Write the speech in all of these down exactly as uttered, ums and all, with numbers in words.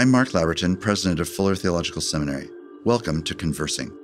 I'm Mark Laberton, president of Fuller Theological Seminary. Welcome to Conversing.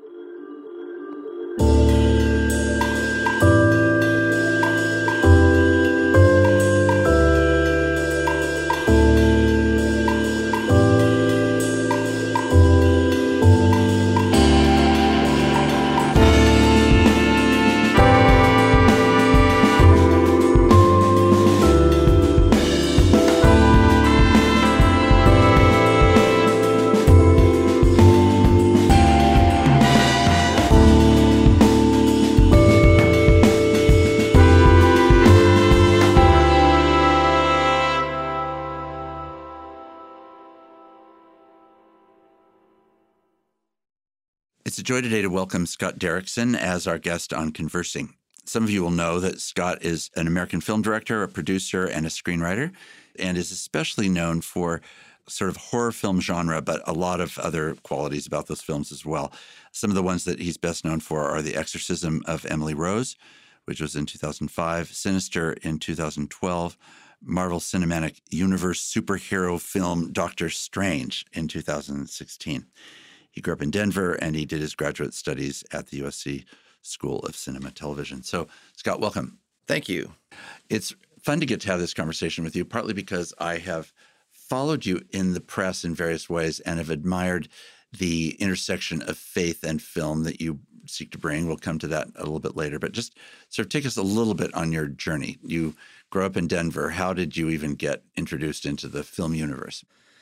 It's a joy today to welcome Scott Derrickson as our guest on Conversing. Some of you will know that Scott is an American film director, a producer, and a screenwriter, and is especially known for sort of horror film genre, but a lot of other qualities about those films as well. Some of the ones that he's best known for are The Exorcism of Emily Rose, which was in two thousand five, Sinister in two thousand twelve, Marvel Cinematic Universe superhero film Doctor Strange in two thousand sixteen. He grew up in Denver, and he did his graduate studies at the U S C School of Cinema Television. So, Scott, welcome. Thank you. It's fun to get to have this conversation with you, partly because I have followed you in the press in various ways and have admired the intersection of faith and film that you seek to bring. We'll come to that a little bit later, but just sort of take us a little bit on your journey. You grew up in Denver. How did you even get introduced into the film universe?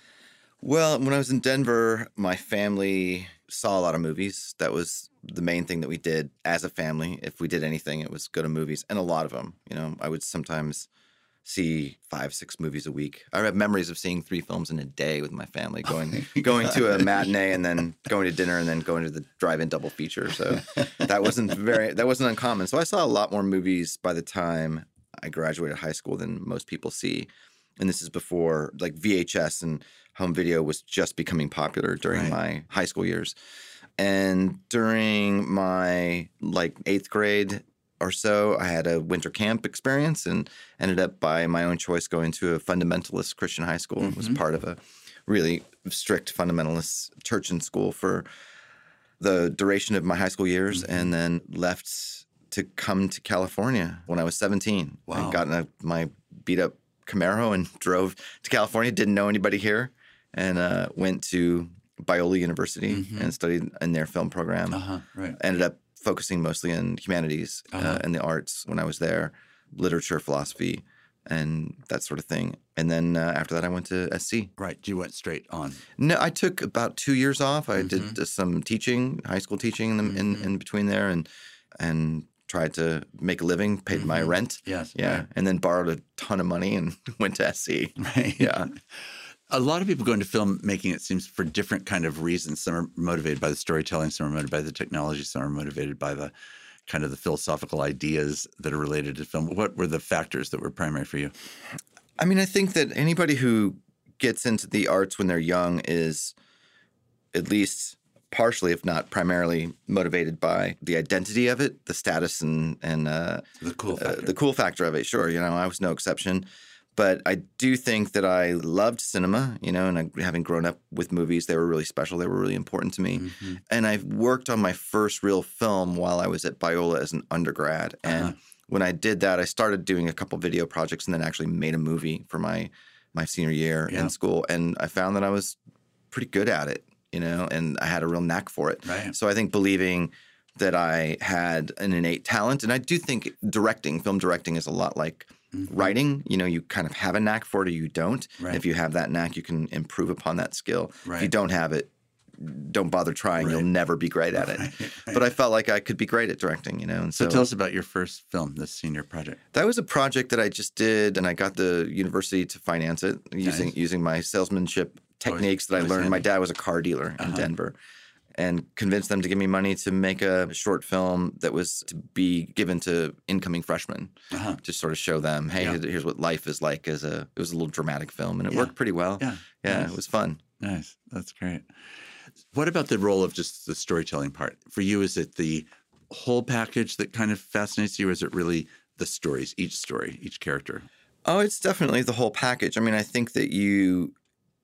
Well, when I was in Denver, my family saw a lot of movies. That was the main thing that we did as a family. If we did anything, it was go to movies, and a lot of them. You know, I would sometimes see five, six movies a week. I have memories of seeing three films in a day with my family, going going to a matinee and then going to dinner and then going to the drive-in double feature. So that wasn't very that wasn't uncommon. So I saw a lot more movies by the time I graduated high school than most people see. And this is before like V H S and home video was just becoming popular during right. my high school years. And during my like eighth grade or so, I had a winter camp experience and ended up by my own choice going to a fundamentalist Christian high school. Mm-hmm. Was part of a really strict fundamentalist church and school for the duration of my high school years, mm-hmm. and then left to come to California when I was seventeen. Wow. I got in a, my beat up Camaro and drove to California, didn't know anybody here, and uh, went to Biola University mm-hmm. and studied in their film program. Uh-huh, right. Ended up focusing mostly on humanities uh-huh. uh, and the arts when I was there, literature, philosophy, and that sort of thing. And then uh, after that, I went to S C. Right. You went straight on. No, I took about two years off. I mm-hmm. did uh, some teaching, high school teaching in, the, mm-hmm. in, in between there, and and tried to make a living, paid mm-hmm. my rent. Yes. Yeah. Right. And then borrowed a ton of money and went to S C. Right. Yeah. A lot of people go into filmmaking, it seems, for different kind of reasons. Some are motivated by the storytelling, some are motivated by the technology, some are motivated by the kind of the philosophical ideas that are related to film. What were the factors that were primary for you? I mean, I think that anybody who gets into the arts when they're young is at least partially, if not primarily, motivated by the identity of it, the status and and uh, the cool factor. Uh, the cool factor of it. Sure, you know, I was no exception, but I do think that I loved cinema. You know, and I, having grown up with movies, they were really special. They were really important to me. Mm-hmm. And I worked on my first real film while I was at Biola as an undergrad. And uh-huh. when I did that, I started doing a couple video projects and then actually made a movie for my my senior year yeah. in school. And I found that I was pretty good at it. You know, and I had a real knack for it. Right. So I think believing that I had an innate talent, and I do think directing, film directing is a lot like mm-hmm. writing. You know, you kind of have a knack for it or you don't. Right. If you have that knack, you can improve upon that skill. Right. If you don't have it, don't bother trying. Right. You'll never be great at it. Right. Right. But I felt like I could be great at directing, you know. And so, so tell us about your first film, this senior project. That was a project that I just did, and I got the university to finance it using nice. using my salesmanship techniques that I learned. My dad was a car dealer in uh-huh. Denver, and convinced them to give me money to make a short film that was to be given to incoming freshmen uh-huh. to sort of show them, hey, yeah. here's what life is like as a – it was a little dramatic film, and it yeah. worked pretty well. Yeah, yeah nice. It was fun. Nice. That's great. What about the role of just the storytelling part? For you, is it the whole package that kind of fascinates you, or is it really the stories, each story, each character? Oh, it's definitely the whole package. I mean, I think that you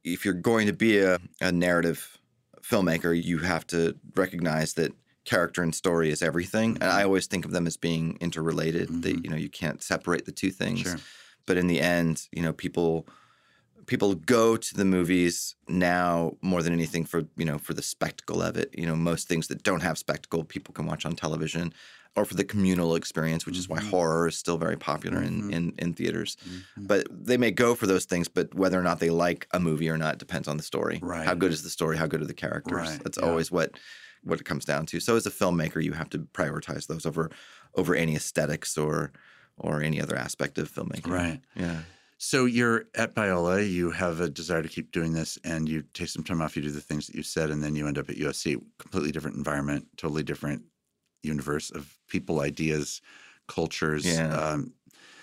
if you're going to be a, a narrative filmmaker, you have to recognize that character and story is everything. Mm-hmm. And I always think of them as being interrelated. Mm-hmm. That, you know, you can't separate the two things. Sure. But in the end, you know, people people go to the movies now more than anything for, you know, for the spectacle of it. You know, most things that don't have spectacle, people can watch on television, or for the communal experience, which mm-hmm. is why horror is still very popular mm-hmm. in, in, in theaters. Mm-hmm. But they may go for those things, but whether or not they like a movie or not depends on the story. Right. How good is the story? How good are the characters? Right. That's yeah. always what what it comes down to. So as a filmmaker, you have to prioritize those over over any aesthetics or or any other aspect of filmmaking. Right. Yeah. So you're at Biola, you have a desire to keep doing this, and you take some time off, you do the things that you said, and then you end up at U S C. Completely different environment, totally different universe of people, ideas, cultures, yeah. um,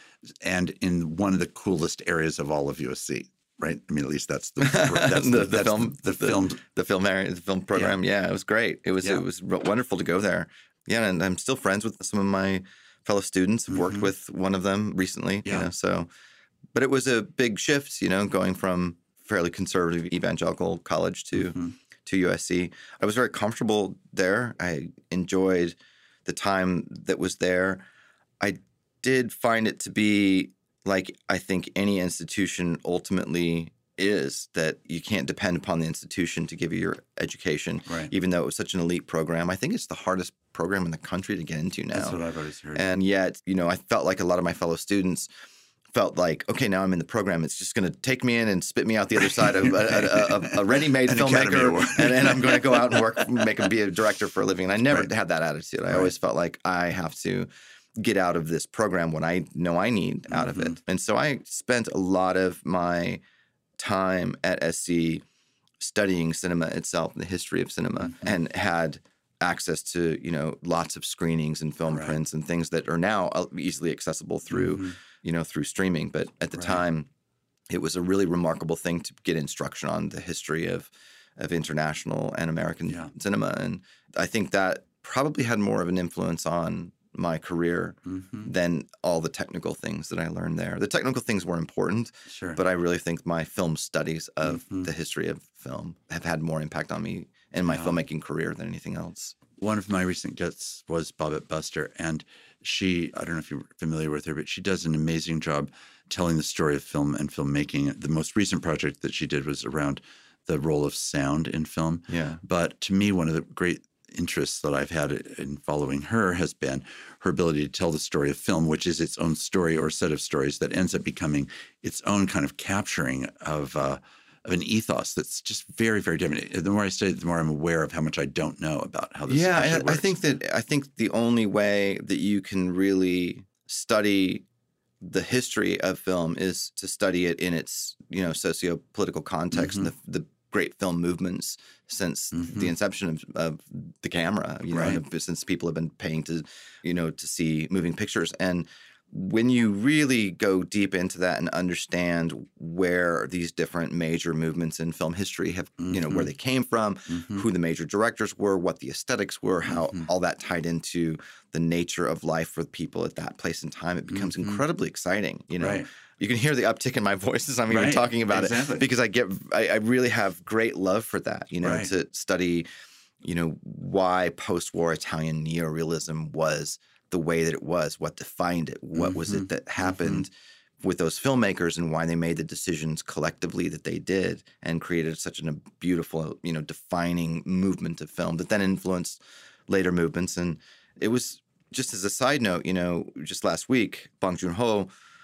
and in one of the coolest areas of all of U S C, right? I mean, at least that's the that's the, the, the that's film the, the the, film the film area, the film program. Yeah. yeah, it was great. It was yeah. it was wonderful to go there. Yeah, and I'm still friends with some of my fellow students. I've worked mm-hmm. with one of them recently. Yeah. You know, so, but it was a big shift. You know, going from fairly conservative evangelical college to mm-hmm. to U S C. I was very comfortable there. I enjoyed the time that was there. I did find it to be like I think any institution ultimately is, that you can't depend upon the institution to give you your education, right. even though it was such an elite program. I think it's the hardest program in the country to get into now. That's what I've always heard. And yet, you know, I felt like a lot of my fellow students felt like, okay, now I'm in the program. It's just going to take me in and spit me out the other side of a, a, a, a ready-made filmmaker, and, and I'm going to go out and work, make and be a director for a living. And I never right. had that attitude. I right. always felt like I have to get out of this program what I know I need out mm-hmm. of it. And so I spent a lot of my time at S C studying cinema itself and the history of cinema, mm-hmm. and had access to, you know, lots of screenings and film right. prints and things that are now easily accessible through, mm-hmm. you know, through streaming. But at the right. time, it was a really remarkable thing to get instruction on the history of of international and American yeah. cinema. And I think that probably had more of an influence on my career mm-hmm. than all the technical things that I learned there. The technical things were important, sure. but I really think my film studies of mm-hmm. the history of film have had more impact on me in my yeah. filmmaking career than anything else. One of my recent guests was Babette Buster, and she, I don't know if you're familiar with her, but she does an amazing job telling the story of film and filmmaking. The most recent project that she did was around the role of sound in film. Yeah. But to me, one of the great interests that I've had in following her has been her ability to tell the story of film, which is its own story or set of stories that ends up becoming its own kind of capturing of uh, of an ethos that's just very, very different. The more I study, the more I'm aware of how much I don't know about how this yeah, actually I, works. I think that I think the only way that you can really study the history of film is to study it in its, you know, socio-political context mm-hmm. and the, the great film movements since mm-hmm. the inception of, of the camera, you know, right. since people have been paying to, you know, to see moving pictures. And when you really go deep into that and understand where these different major movements in film history have, mm-hmm. you know, where they came from, mm-hmm. who the major directors were, what the aesthetics were, how mm-hmm. all that tied into the nature of life for people at that place in time, it becomes mm-hmm. incredibly exciting, you know. Right. You can hear the uptick in my voice as I'm right. even talking about exactly. it, because I get, I, I really have great love for that, you know, right. to study, you know, why post-war Italian neorealism was the way that it was, what defined it, what mm-hmm. was it that happened mm-hmm. with those filmmakers, and why they made the decisions collectively that they did and created such a beautiful, you know, defining movement of film that then influenced later movements. And it was, just as a side note, you know, just last week, Bong Joon-ho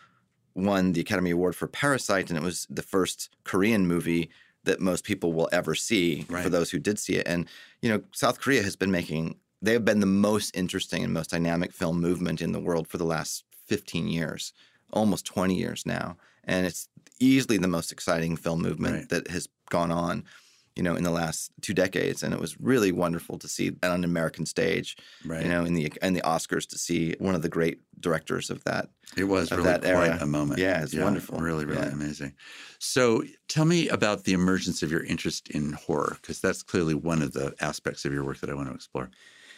won the Academy Award for Parasite, and it was the first Korean movie that most people will ever see, right. for those who did see it. And, you know, South Korea has been making they have been the most interesting and most dynamic film movement in the world for the last fifteen years, almost twenty years now. And it's easily the most exciting film movement right. that has gone on, you know, in the last two decades. And it was really wonderful to see on an American stage, right. you know, in the in the Oscars, to see one of the great directors of that. It was of really that quite era. a moment. Yeah, it's yeah, wonderful. Really, really yeah. amazing. So tell me about the emergence of your interest in horror, because that's clearly one of the aspects of your work that I want to explore.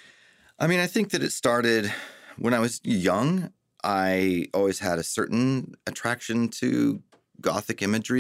I mean, I think that it started when I was young. I always had a certain attraction to Gothic imagery.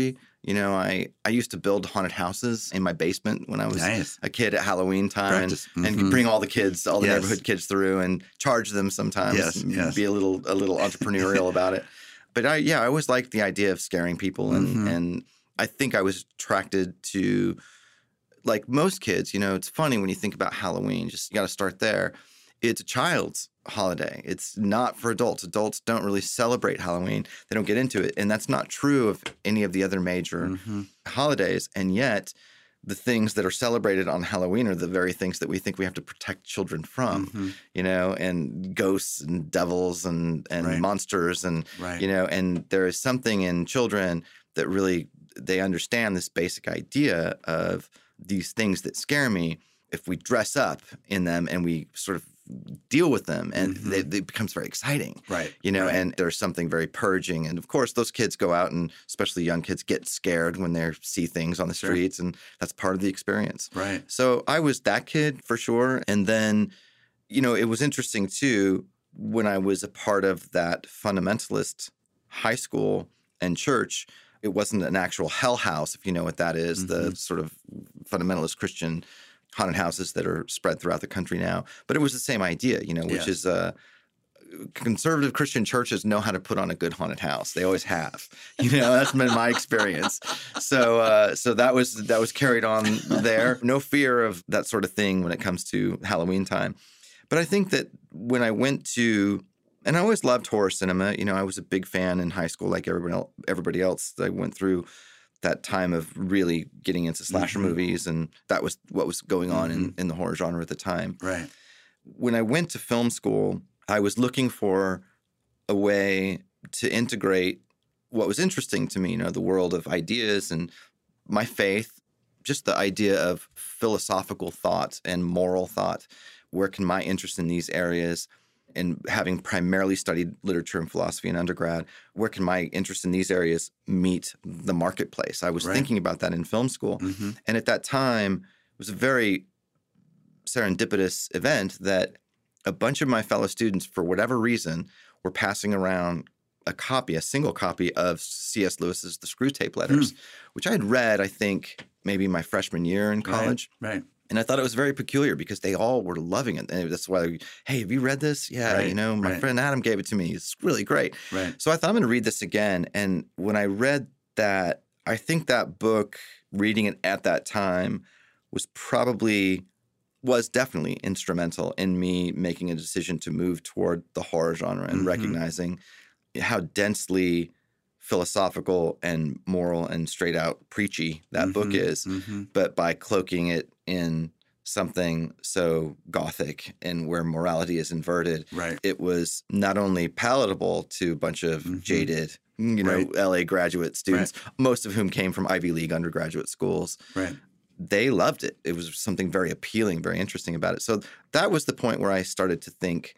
You know, I, I used to build haunted houses in my basement when I was Nice. a kid at Halloween time, Practice. and, Mhm. and bring all the kids, all the Yes. neighborhood kids through, and charge them sometimes. Yes, and yes. Be a little a little entrepreneurial about it. But I yeah, I always liked the idea of scaring people, and Mhm. and I think I was attracted to, like most kids, you know, it's funny when you think about Halloween. Just you got to start there. It's a child's holiday. It's not for adults. Adults don't really celebrate Halloween. They don't get into it. And that's not true of any of the other major Mhm. holidays. And yet, the things that are celebrated on Halloween are the very things that we think we have to protect children from, Mhm. you know, and ghosts and devils and, and Right. monsters. And, Right. you know, and there is something in children that really, they understand this basic idea of these things that scare me. If we dress up in them and we sort of deal with them, and Mhm. they, it becomes very exciting, Right. you know, Right. and there's something very purging. And of course, those kids go out, and especially young kids get scared when they see things on the Sure. streets, and that's part of the experience. Right. So I was that kid for sure. And then, you know, it was interesting too, when I was a part of that fundamentalist high school and church, it wasn't an actual hell house, if you know what that is, the Mhm. sort of fundamentalist Christian haunted houses that are spread throughout the country now. But it was the same idea, you know, which Yes. is uh, conservative Christian churches know how to put on a good haunted house. They always have. You know, that's been my experience. So, uh, so that was that was carried on there. No fear of that sort of thing when it comes to Halloween time. But I think that when I went to, and I always loved horror cinema. You know, I was a big fan in high school, like everybody else. Everybody else. I went through that time of really getting into slasher Mhm. movies, and that was what was going on in, Mhm. in the horror genre at the time. Right. When I went to film school, I was looking for a way to integrate what was interesting to me, you know, the world of ideas and my faith, just the idea of philosophical thought and moral thought. Where can my interest in these areas, and having primarily studied literature and philosophy in undergrad, where can my interest in these areas meet the marketplace? I was Right. thinking about that in film school. Mhm. And at that time, it was a very serendipitous event that a bunch of my fellow students, for whatever reason, were passing around a copy, a single copy of C S. Lewis's The Screwtape Letters, which I had read, I think, maybe my freshman year in college. Right. Right. And I thought it was very peculiar because they all were loving it. And that's why, hey, have you read this? Yeah, Right, you know, my right. friend Adam gave it to me. It's really great. Right. So I thought I'm going to read this again. And when I read that, I think that book, reading it at that time, was probably, was definitely instrumental in me making a decision to move toward the horror genre and Mhm. recognizing how densely philosophical and moral and straight out preachy that book Mhm. is. Mhm. But by cloaking it in something so gothic and where morality is inverted, Right. it was not only palatable to a bunch of Mhm. jaded, you know, Right. L A graduate students, most of whom came from Ivy League undergraduate schools. Right. They loved it. It was something very appealing, very interesting about it. So that was the point where I started to think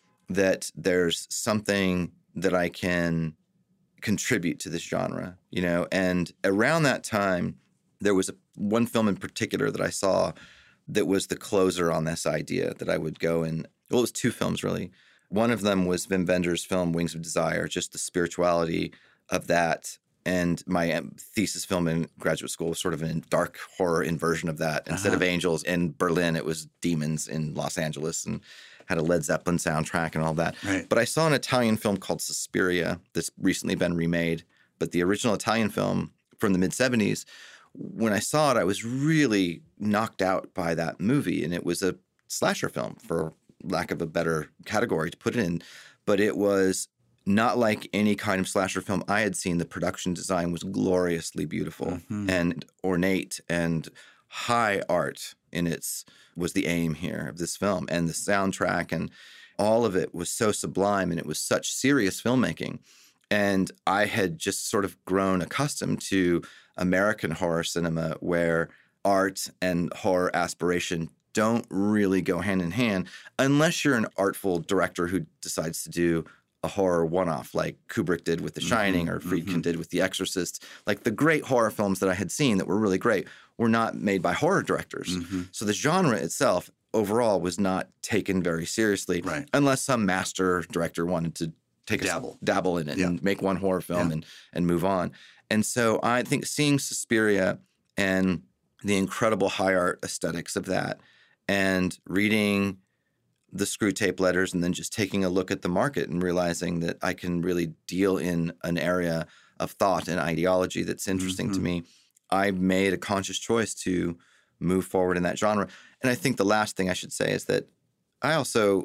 that there's something that I can contribute to this genre, you know. And around that time, there was a, one film in particular that I saw that was the closer on this idea that I would go and, well, it was two films really. One of them was Wim Wenders' film Wings of Desire, just the spirituality of that. And my um, thesis film in graduate school was sort of a dark horror inversion of that. Instead Uh-huh. of angels in Berlin, it was demons in Los Angeles, and had a Led Zeppelin soundtrack and all that. Right. But I saw an Italian film called Suspiria that's recently been remade. But the original Italian film from the mid-seventies, when I saw it, I was really knocked out by that movie. And it was a slasher film, for lack of a better category to put it in. But it was not like any kind of slasher film I had seen. The production design was gloriously beautiful Mhm. and ornate, and high art in its was the aim here of this film. And the soundtrack and all of it was so sublime, and it was such serious filmmaking. And I had just sort of grown accustomed to American horror cinema, where art and horror aspiration don't really go hand in hand unless you're an artful director who decides to do a horror one-off like Kubrick did with The Shining, Mhm, or Friedkin mhm. did with The Exorcist. Like, the great horror films that I had seen that were really great were not made by horror directors. Mhm. So the genre itself overall was not taken very seriously, Right. unless some master director wanted to take a Dabble. dabble in it Yeah. and make one horror film Yeah. and and move on. And so I think seeing Suspiria and the incredible high art aesthetics of that, and reading the Screw Tape Letters, and then just taking a look at the market and realizing that I can really deal in an area of thought and ideology that's interesting mm-hmm. to me, I made a conscious choice to move forward in that genre. And I think the last thing I should say is that I also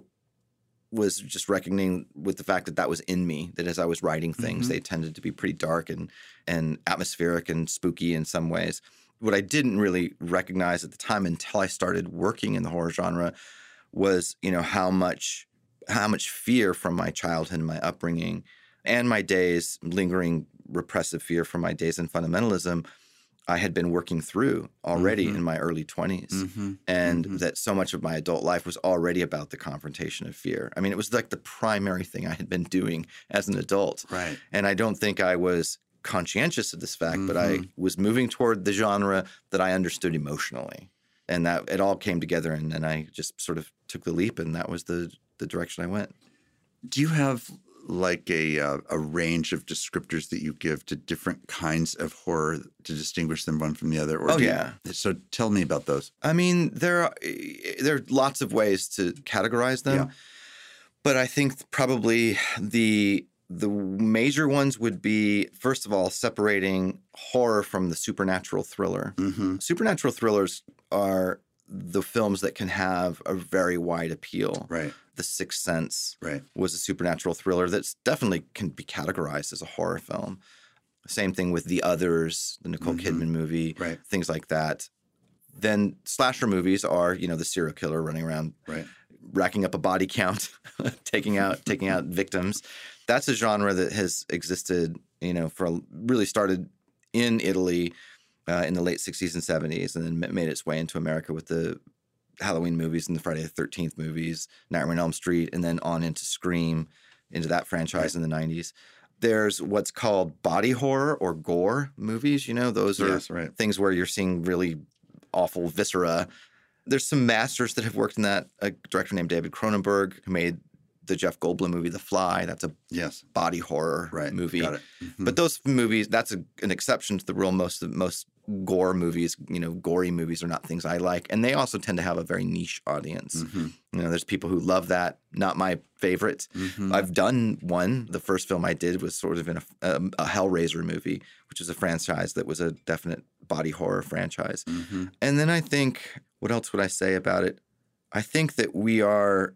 was just reckoning with the fact that that was in me, that as I was writing things, mm-hmm. they tended to be pretty dark and and atmospheric and spooky in some ways. What I didn't really recognize at the time until I started working in the horror genre was, you know, how much how much fear from my childhood and my upbringing and my days, lingering repressive fear from my days in fundamentalism, I had been working through already mm-hmm. in my early twenties. Mm-hmm. And mm-hmm. that so much of my adult life was already about the confrontation of fear. I mean, it was like the primary thing I had been doing as an adult. Right. And I don't think I was conscientious of this fact, mm-hmm. but I was moving toward the genre that I understood emotionally. And that it all came together, and then I just sort of took the leap, and that was the the direction I went. Do you have like a uh, a range of descriptors that you give to different kinds of horror to distinguish them one from the other? Or oh, do yeah. You, so tell me about those. I mean, there are, there are lots of ways to categorize them. Yeah. But I think probably the the major ones would be, first of all, separating horror from the supernatural thriller. Mm-hmm. Supernatural thrillers are the films that can have a very wide appeal. Right. The Sixth Sense right. was a supernatural thriller that's definitely can be categorized as a horror film. Same thing with The Others, the Nicole mm-hmm. Kidman movie, right. things like that. Then slasher movies are, you know, the serial killer running around, right. racking up a body count, taking out taking out victims. That's a genre that has existed, you know, for really started in Italy uh, in the late sixties and seventies, and then made its way into America with the Halloween movies and the Friday the thirteenth movies, Nightmare on Elm Street, and then on into Scream, into that franchise right. in the nineties. There's what's called body horror or gore movies. You know, those are yes, right. things where you're seeing really awful viscera. There's some masters that have worked in that. A director named David Cronenberg who made the Jeff Goldblum movie The Fly. That's a yes. body horror right. movie. Got it. Mm-hmm. But those movies, that's a, an exception to the rule. Most of most gore movies, you know, gory movies are not things I like. And they also tend to have a very niche audience. Mm-hmm. You know, there's people who love that. Not my favorite. Mm-hmm. I've done one. The first film I did was sort of in a, a, a Hellraiser movie, which is a franchise that was a definite body horror franchise. Mm-hmm. And then I think, what else would I say about it? I think that we are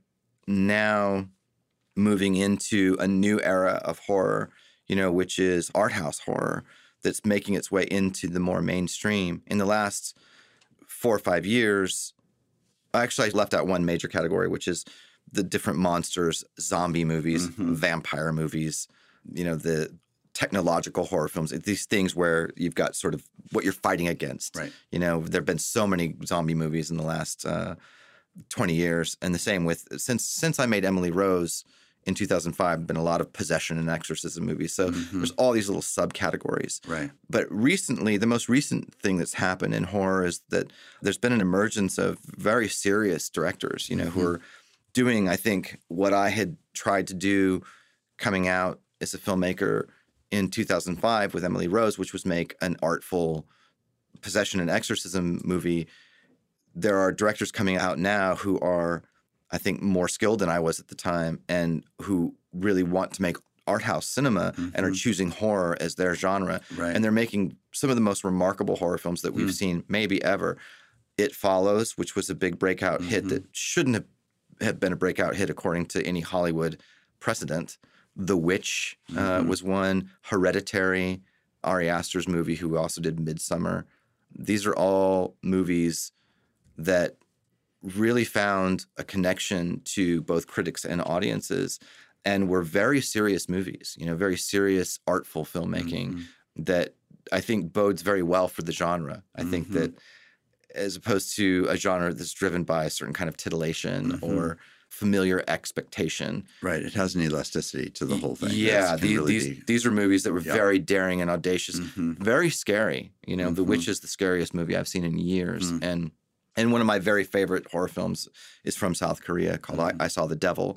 now moving into a new era of horror, you know, which is art house horror that's making its way into the more mainstream. In the last four or five years, actually I left out one major category, which is the different monsters, zombie movies, mm-hmm. vampire movies, you know, the technological horror films, these things where you've got sort of what you're fighting against. Right. You know, there have been so many zombie movies in the last uh, twenty years. And the same with, since since I made Emily Rose in two thousand five, been a lot of possession and exorcism movies. So mm-hmm. there's all these little subcategories. Right. But recently, the most recent thing that's happened in horror is that there's been an emergence of very serious directors, you know, mm-hmm. who are doing, I think, what I had tried to do coming out as a filmmaker in two thousand five with Emily Rose, which was make an artful possession and exorcism movie. There are directors coming out now who are, I think, more skilled than I was at the time, and who really want to make art house cinema mm-hmm. and are choosing horror as their genre. Right. And they're making some of the most remarkable horror films that we've mm. seen maybe ever. It Follows, which was a big breakout mm-hmm. hit that shouldn't have, have been a breakout hit according to any Hollywood precedent. The Witch mm-hmm. uh, was one. Hereditary, Ari Aster's movie, who also did Midsommar. These are all movies that really found a connection to both critics and audiences, and were very serious movies, you know, very serious, artful filmmaking mm-hmm. that I think bodes very well for the genre. I mm-hmm. think that as opposed to a genre that's driven by a certain kind of titillation mm-hmm. or familiar expectation. Right. It has an elasticity to the whole thing. Yeah. The, really these be, these are movies that were yep. very daring and audacious, mm-hmm. very scary. You know, mm-hmm. The Witch is the scariest movie I've seen in years. Mm-hmm. And And one of my very favorite horror films is from South Korea called mm-hmm. I, I Saw the Devil,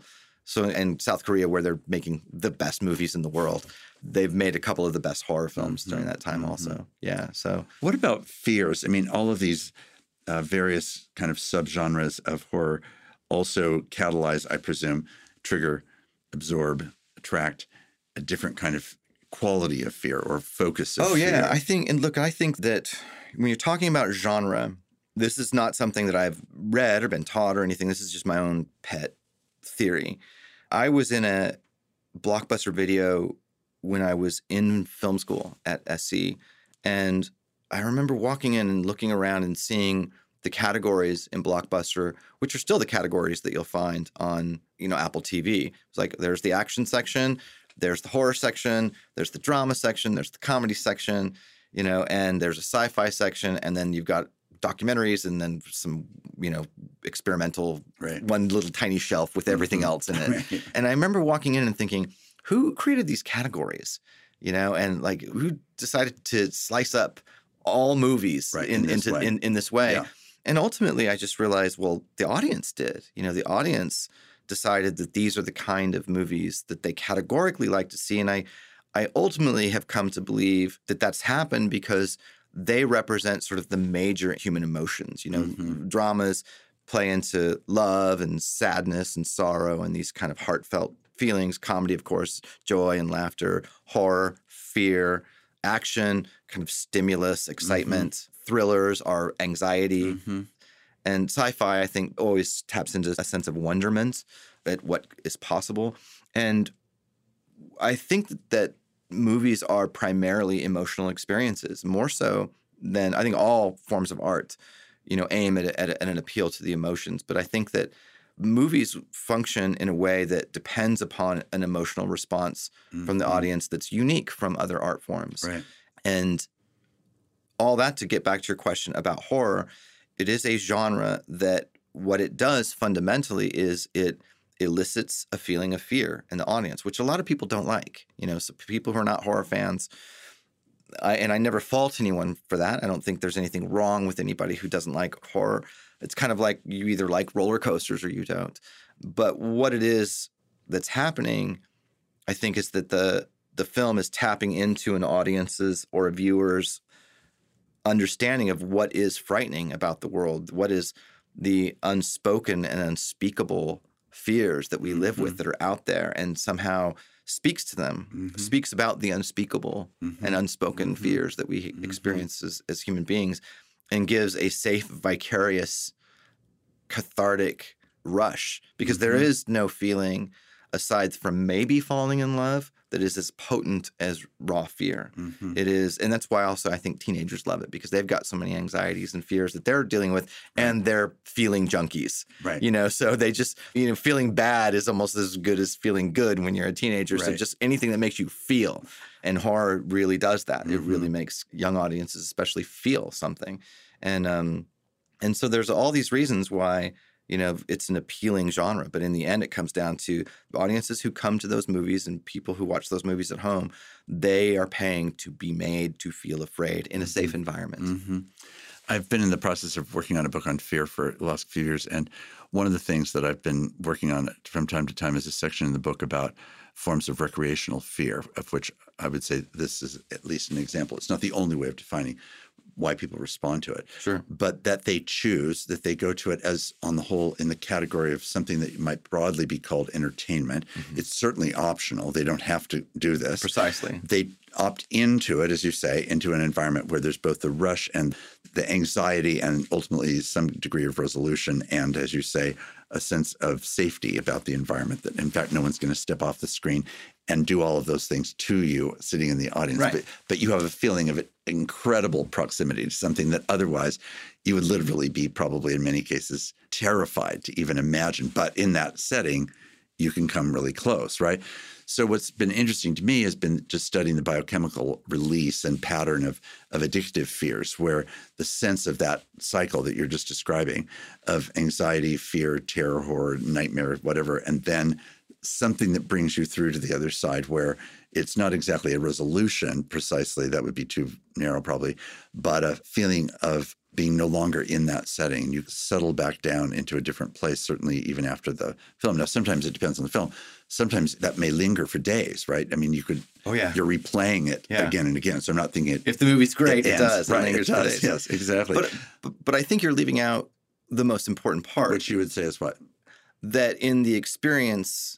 So in South Korea, where they're making the best movies in the world, they've made a couple of the best horror films mm-hmm. during that time mm-hmm. also. Yeah. So what about fears? I mean, all of these uh, various kind of subgenres of horror also catalyze, I presume, trigger, absorb, attract a different kind of quality of fear or focus of oh, fear. Oh, yeah. I think, and look, I think that when you're talking about genre, this is not something that I've read or been taught or anything. This is just my own pet theory. I was in a Blockbuster Video when I was in film school at S C, and I remember walking in and looking around and seeing the categories in Blockbuster, which are still the categories that you'll find on, you know, Apple T V. It's like there's the action section, there's the horror section, there's the drama section, there's the comedy section, you know, and there's a sci-fi section, and then you've got documentaries and then some, you know, experimental, right. one little tiny shelf with everything mm-hmm. else in it. Right. And I remember walking in and thinking, who created these categories, you know, and like who decided to slice up all movies right, in, in, this into, in, in this way? Yeah. And ultimately, I just realized, well, the audience did. You know, the audience decided that these are the kind of movies that they categorically like to see. And I, I ultimately have come to believe that that's happened because they represent sort of the major human emotions. You know, mm-hmm. dramas play into love and sadness and sorrow and these kind of heartfelt feelings. Comedy, of course, joy and laughter. Horror, fear, action, kind of stimulus, excitement. Mm-hmm. Thrillers are anxiety. Mm-hmm. And sci-fi, I think, always taps into a sense of wonderment at what is possible. And I think that movies are primarily emotional experiences, more so than I think all forms of art, you know, aim at, at, at an appeal to the emotions. But I think that movies function in a way that depends upon an emotional response mm-hmm. from the audience that's unique from other art forms. Right. And all that to get back to your question about horror, it is a genre that what it does fundamentally is it elicits a feeling of fear in the audience, which a lot of people don't like. You know, so people who are not horror fans, I, and I never fault anyone for that. I don't think there's anything wrong with anybody who doesn't like horror. It's kind of like you either like roller coasters or you don't. But what it is that's happening, I think, is that the the film is tapping into an audience's or a viewer's understanding of what is frightening about the world, what is the unspoken and unspeakable fears that we mm-hmm. live with that are out there, and somehow speaks to them, mm-hmm. speaks about the unspeakable mm-hmm. and unspoken mm-hmm. fears that we mm-hmm. experience as, as human beings, and gives a safe, vicarious, cathartic rush. Because mm-hmm. there is no feeling, aside from maybe falling in love, that is as potent as raw fear. Mm-hmm. It is, and that's why also I think teenagers love it, because they've got so many anxieties and fears that they're dealing with, right. and they're feeling junkies. Right. You know, so they just, you know, feeling bad is almost as good as feeling good when you're a teenager. Right. So just anything that makes you feel. And horror really does that. Mm-hmm. It really makes young audiences especially feel something. And um, and so there's all these reasons why, you know, it's an appealing genre. But in the end, it comes down to audiences who come to those movies and people who watch those movies at home. They are paying to be made to feel afraid in a safe mm-hmm. environment. Mm-hmm. I've been in the process of working on a book on fear for the last few years. And one of the things that I've been working on from time to time is a section in the book about forms of recreational fear, of which I would say this is at least an example. It's not the only way of defining why people respond to it. Sure. But that they choose, that they go to it as, on the whole, in the category of something that might broadly be called entertainment. Mm-hmm. It's certainly optional. They don't have to do this. Precisely. They opt into it, as you say, into an environment where there's both the rush and the anxiety and ultimately some degree of resolution and, as you say, a sense of safety about the environment, that, in fact, no one's going to step off the screen and do all of those things to you sitting in the audience. Right. But, but you have a feeling of incredible proximity to something that otherwise you would literally be probably in many cases terrified to even imagine. But in that setting, you can come really close, right? So what's been interesting to me has been just studying the biochemical release and pattern of, of addictive fears, where the sense of that cycle that you're just describing of anxiety, fear, terror, horror, nightmare, whatever, and then something that brings you through to the other side where it's not exactly a resolution precisely, that would be too narrow probably, but a feeling of being no longer in that setting. You settle back down into a different place, certainly even after the film. Now, sometimes it depends on the film. Sometimes that may linger for days, right? I mean, you could, oh, yeah. you're replaying it yeah. again and again. So I'm not thinking it. If the movie's great, it, it does. Right, it lingers it does. for days. Yes, exactly. But, but, but I think you're leaving out the most important part. Which you would say is what? That in the experience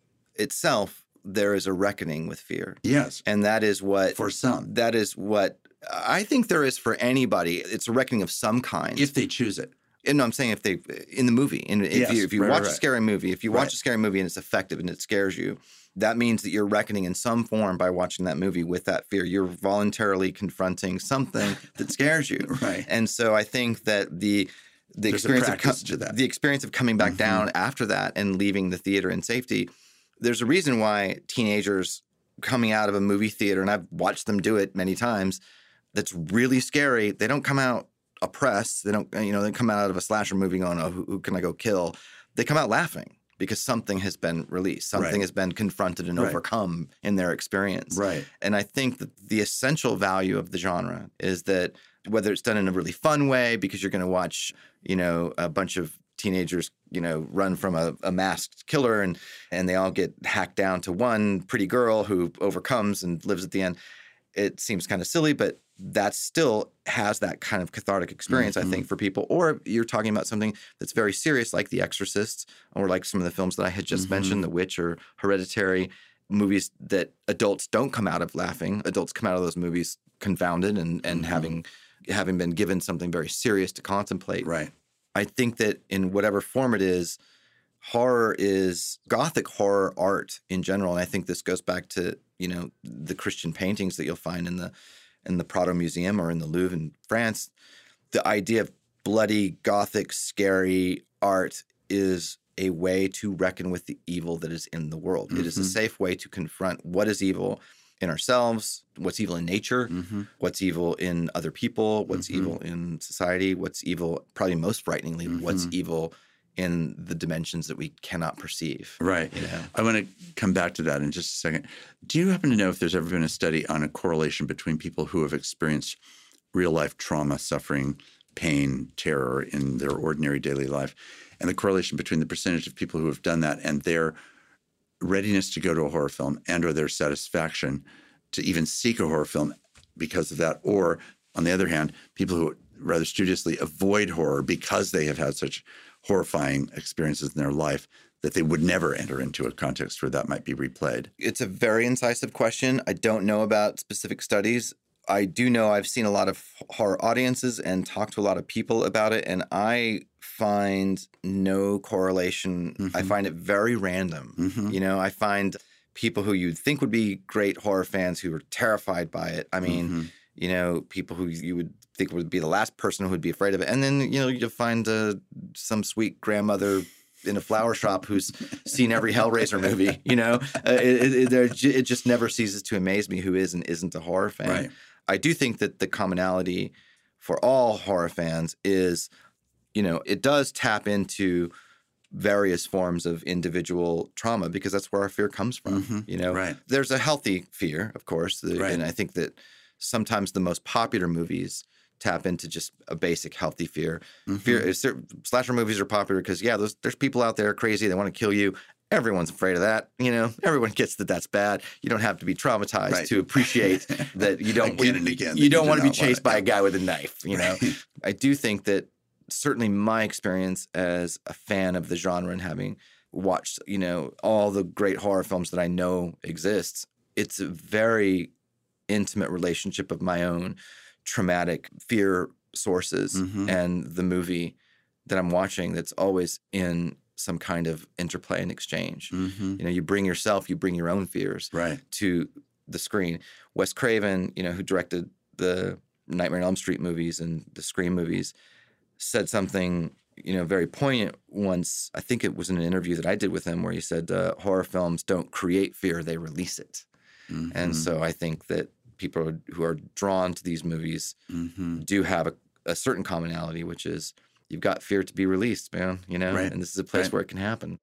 itself, there is a reckoning with fear. Yes. And that is what... For some. That is what I think there is for anybody. It's a reckoning of some kind. If they choose it. And no, I'm saying if they, in the movie, and if yes, you, if you right, watch right. a scary movie, if you watch right. a scary movie and it's effective and it scares you, that means that you're reckoning in some form by watching that movie with that fear. You're voluntarily confronting something that scares you. Right. And so I think that the the There's experience a of practice to that. the experience of coming back mm-hmm. down after that and leaving the theater in safety, there's a reason why teenagers coming out of a movie theater, and I've watched them do it many times, that's really scary. They don't come out oppressed. They don't, you know, they come out of a slasher movie going, oh, who, who can I go kill? They come out laughing because something has been released. Something right. has been confronted and right. overcome in their experience. Right. And I think that the essential value of the genre is that whether it's done in a really fun way because you're going to watch, you know, a bunch of teenagers, you know, run from a, a masked killer and and they all get hacked down to one pretty girl who overcomes and lives at the end. It seems kind of silly, but that still has that kind of cathartic experience, mm-hmm. I think, for people. Or you're talking about something that's very serious, like The Exorcist, or like some of the films that I had just mm-hmm. mentioned, The Witch or Hereditary, movies that adults don't come out of laughing. Adults come out of those movies confounded and, and mm-hmm. having having been given something very serious to contemplate. Right. I think that in whatever form it is, horror is Gothic horror art in general. And I think this goes back to, you know, the Christian paintings that you'll find in the in the Prado Museum or in the Louvre in France. The idea of bloody, Gothic, scary art is a way to reckon with the evil that is in the world. Mm-hmm. It is a safe way to confront what is evil in ourselves, what's evil in nature, mm-hmm. what's evil in other people, what's mm-hmm. evil in society, what's evil, probably most frighteningly, mm-hmm. what's evil in the dimensions that we cannot perceive. Right. You know? I want to come back to that in just a second. Do you happen to know if there's ever been a study on a correlation between people who have experienced real-life trauma, suffering, pain, terror in their ordinary daily life, and the correlation between the percentage of people who have done that and their readiness to go to a horror film and or their satisfaction to even seek a horror film because of that? Or, on the other hand, people who rather studiously avoid horror because they have had such horrifying experiences in their life that they would never enter into a context where that might be replayed? It's a very incisive question. I don't know about specific studies. I do know I've seen a lot of horror audiences and talked to a lot of people about it, and I find no correlation. Mm-hmm. I find it very random. Mm-hmm. You know, I find people who you'd think would be great horror fans who are terrified by it. I mean, mm-hmm. you know, people who you would think would be the last person who would be afraid of it. And then, you know, you'll find uh, some sweet grandmother in a flower shop who's seen every Hellraiser movie, you know. Uh, it, it, it just never ceases to amaze me who is and isn't a horror fan. Right. I do think that the commonality for all horror fans is, you know, it does tap into various forms of individual trauma because that's where our fear comes from, mm-hmm. you know. Right. There's a healthy fear, of course, the, right. and I think that sometimes the most popular movies tap into just a basic healthy fear. Mm-hmm. Fear is there, slasher movies are popular because, yeah, there's, there's people out there crazy. They want to kill you. Everyone's afraid of that. You know, everyone gets that that's bad. You don't have to be traumatized right. to appreciate that you don't again and again, you, you don't want to be chased wanna, by yeah. a guy with a knife, you know. Right. I do think that certainly my experience as a fan of the genre and having watched, you know, all the great horror films that I know exists, it's a very intimate relationship of my own traumatic fear sources mm-hmm. and the movie that I'm watching that's always in some kind of interplay and exchange. Mm-hmm. You know, you bring yourself, you bring your own fears right. to the screen. Wes Craven, you know, who directed the Nightmare on Elm Street movies and the Scream movies, said something, you know, very poignant once. I think it was in an interview that I did with him where he said, uh, horror films don't create fear, they release it. Mm-hmm. And so I think that people who are drawn to these movies mm-hmm. do have a, a certain commonality, which is you've got fear to be released, man, you know, right. and this is a place right. where it can happen.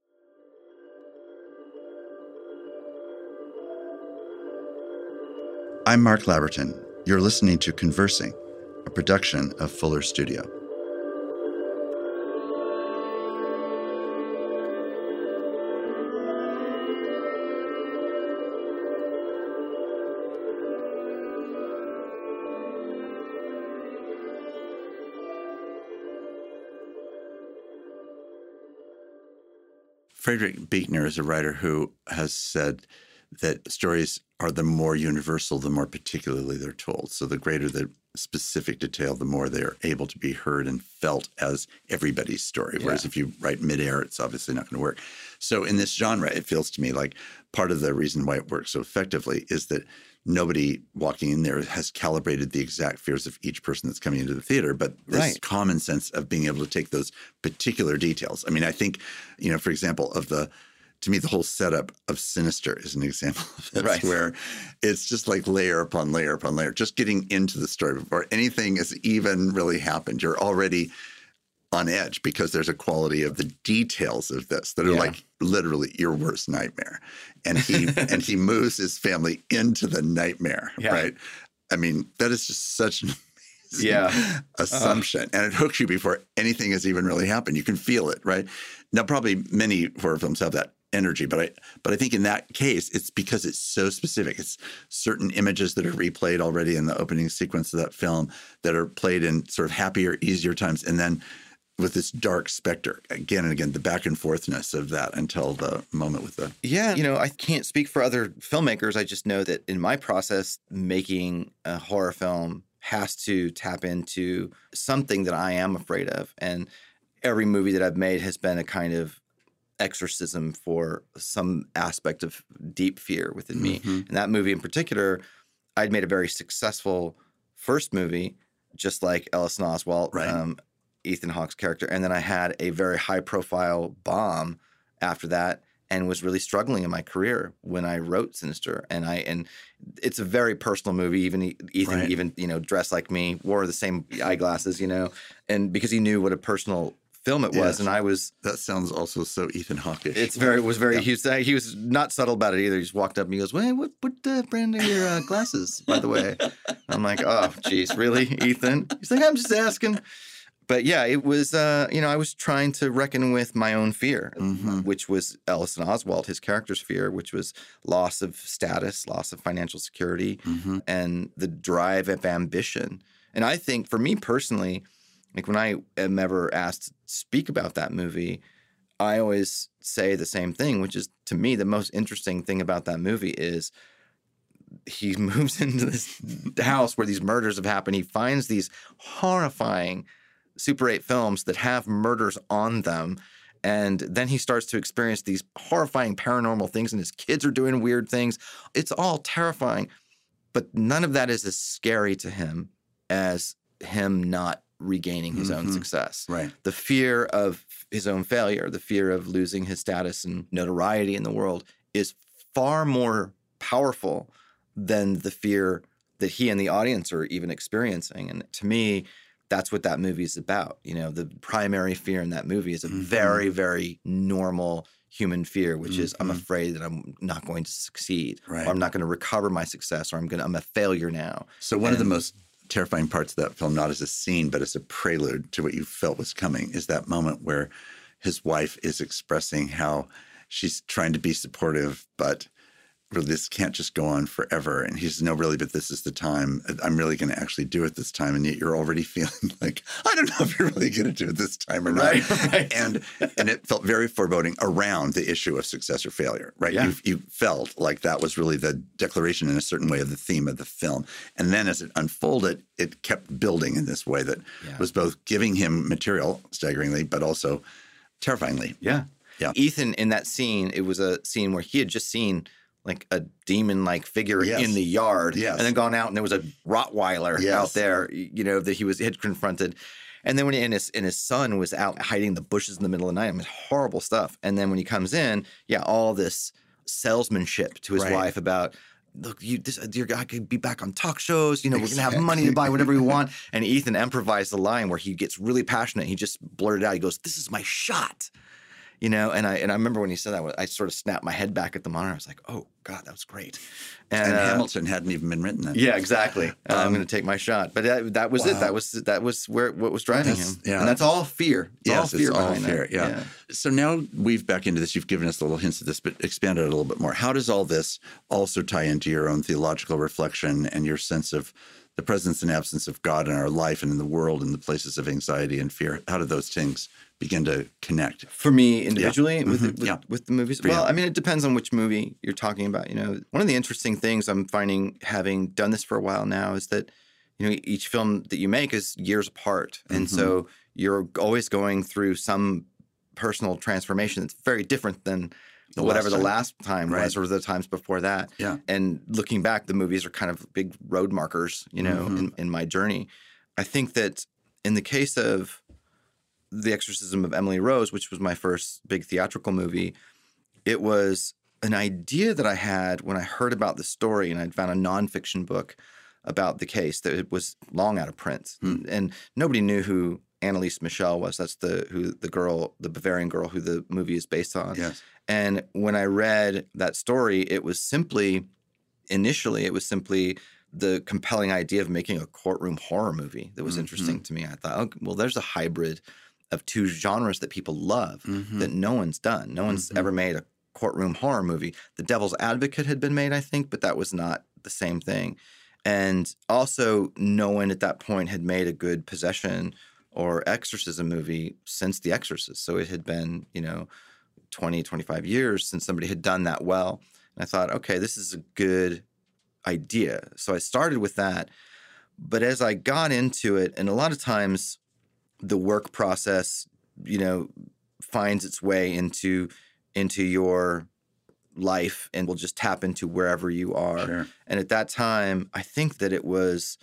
I'm Mark Labberton. You're listening to Conversing, a production of Fuller Studio. Frederick Buechner is a writer who has said that stories are the more universal, the more particularly they're told. So the greater the specific detail, the more they're able to be heard and felt as everybody's story. Yeah. Whereas if you write midair, it's obviously not going to work. So in this genre, it feels to me like part of the reason why it works so effectively is that nobody walking in there has calibrated the exact fears of each person that's coming into the theater, but this right. common sense of being able to take those particular details. I mean, I think, you know, for example, of the, to me, the whole setup of Sinister is an example of this, right. where it's just like layer upon layer upon layer, just getting into the story before anything has even really happened. You're already on edge because there's a quality of the details of this that are yeah. like literally your worst nightmare. And he and he moves his family into the nightmare, yeah. right? I mean, that is just such an amazing yeah. assumption. Uh, and it hooks you before anything has even really happened. You can feel it, right? Now, probably many horror films have that energy, but I but I think in that case, it's because it's so specific. It's certain images that are replayed already in the opening sequence of that film that are played in sort of happier, easier times. And then with this dark specter, again and again, the back and forthness of that until the moment with the... Yeah, you know, I can't speak for other filmmakers. I just know that in my process, making a horror film has to tap into something that I am afraid of. And every movie that I've made has been a kind of exorcism for some aspect of deep fear within me. Mm-hmm. And that movie in particular, I'd made a very successful first movie, just like Ellison Oswalt, right. um, Ethan Hawke's character. And then I had a very high-profile bomb after that and was really struggling in my career when I wrote Sinister. And I and it's a very personal movie. Even Ethan, right. even, you know, dressed like me, wore the same eyeglasses, you know, and because he knew what a personal film it was, yes. and I was. That sounds also so Ethan Hawke-ish. It's very it was very. Yeah. He was he was not subtle about it either. He just walked up and he goes, "Well, what what uh, brand are your uh, glasses, by the way?" I'm like, "Oh, geez, really, Ethan?" He's like, "I'm just asking." But yeah, it was. Uh, you know, I was trying to reckon with my own fear, mm-hmm. which was Ellison Oswalt, his character's fear, which was loss of status, loss of financial security, mm-hmm. and the drive of ambition. And I think, for me personally, like when I am ever asked to speak about that movie, I always say the same thing, which is, to me, the most interesting thing about that movie is he moves into this house where these murders have happened. He finds these horrifying Super eight films that have murders on them. And then he starts to experience these horrifying paranormal things, and his kids are doing weird things. It's all terrifying. But none of that is as scary to him as him not regaining his mm-hmm. own success. Right. The fear of his own failure, the fear of losing his status and notoriety in the world is far more powerful than the fear that he and the audience are even experiencing. And to me, that's what that movie is about. You know, the primary fear in that movie is a mm-hmm. very, very normal human fear, which mm-hmm. is I'm afraid that I'm not going to succeed, right. or I'm not going to recover my success, or I'm going to, I'm a failure now. So one and, of the most terrifying parts of that film, not as a scene, but as a prelude to what you felt was coming, is that moment where his wife is expressing how she's trying to be supportive, but really this can't just go on forever. And he says, no, really, but this is the time. I'm really going to actually do it this time. And yet you're already feeling like, I don't know if you're really going to do it this time or not. Right, right. And and it felt very foreboding around the issue of success or failure, right? Yeah. You, you felt like that was really the declaration in a certain way of the theme of the film. And then as it unfolded, it kept building in this way that yeah. was both giving him material, staggeringly, but also terrifyingly. Yeah. Yeah. Ethan, in that scene, it was a scene where he had just seen like a demon-like figure yes. in the yard, yes. and then gone out, and there was a Rottweiler yes. out there, you know, that he was had confronted. And then when he, and his and his son was out hiding in the bushes in the middle of the night. I mean, horrible stuff. And then when he comes in, yeah, all this salesmanship to his right. wife about, look, you, this, your guy could be back on talk shows. You know, exactly. we're gonna have money to buy whatever we want. And Ethan improvised the line where he gets really passionate. He just blurted out. He goes, "This is my shot." you know, and I and I remember when he said that, I sort of snapped my head back at the monitor. I was like, oh God, that was great. And, And, uh, Hamilton hadn't even been written then. Yeah, exactly. Uh, I'm Um, going to take my shot. But that, that was wow. it. That was that was where what was driving That's- him. yeah. And that's all fear. It's Yes, all fear it's all behind fear. that. Yeah. So now we've back into this. You've given us little hints of this, but expand it a little bit more. How does all this also tie into your own theological reflection and your sense of the presence and absence of God in our life and in the world and the places of anxiety and fear? How do those things begin to connect? For me individually, Yeah. with, Mhm. the, with, Yeah. with the movies, For well, you. I mean, it depends on which movie you're talking about. You know, one of the interesting things I'm finding, having done this for a while now, is that you know each film that you make is years apart, and Mhm. so you're always going through some personal transformation that's very different than The whatever last the time. last time Right. was, or the times before that. Yeah. And looking back, the movies are kind of big road markers, you know, Mhm. in, in my journey. I think that in the case of The Exorcism of Emily Rose, which was my first big theatrical movie, it was an idea that I had when I heard about the story, and I'd found a nonfiction book about the case that it was long out of print, Hmm. and nobody knew who Annalise Michel was. That's the who the girl, the Bavarian girl, who the movie is based on. Yes. And when I read that story, it was simply, initially, it was simply the compelling idea of making a courtroom horror movie that was Mhm. interesting to me. I thought, oh, well, there's a hybrid of two genres that people love Mhm. that no one's done. No one's Mhm. ever made a courtroom horror movie. The Devil's Advocate had been made, I think, but that was not the same thing. And also, no one at that point had made a good possession or exorcism movie since The Exorcist. So it had been, you know, twenty, twenty-five years since somebody had done that well. And I thought, okay, this is a good idea. So I started with that. But as I got into it, and a lot of times the work process, you know, finds its way into into your life and will just tap into wherever you are. Sure. And at that time, I think that it was